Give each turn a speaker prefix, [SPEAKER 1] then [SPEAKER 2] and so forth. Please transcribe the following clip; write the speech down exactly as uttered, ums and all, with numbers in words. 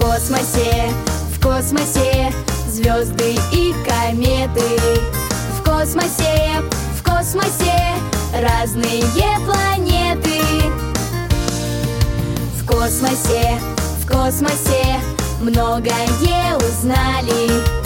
[SPEAKER 1] космосе, в космосе звезды и кометы. В космосе, в космосе разные планеты. В космосе, в космосе многое узнали.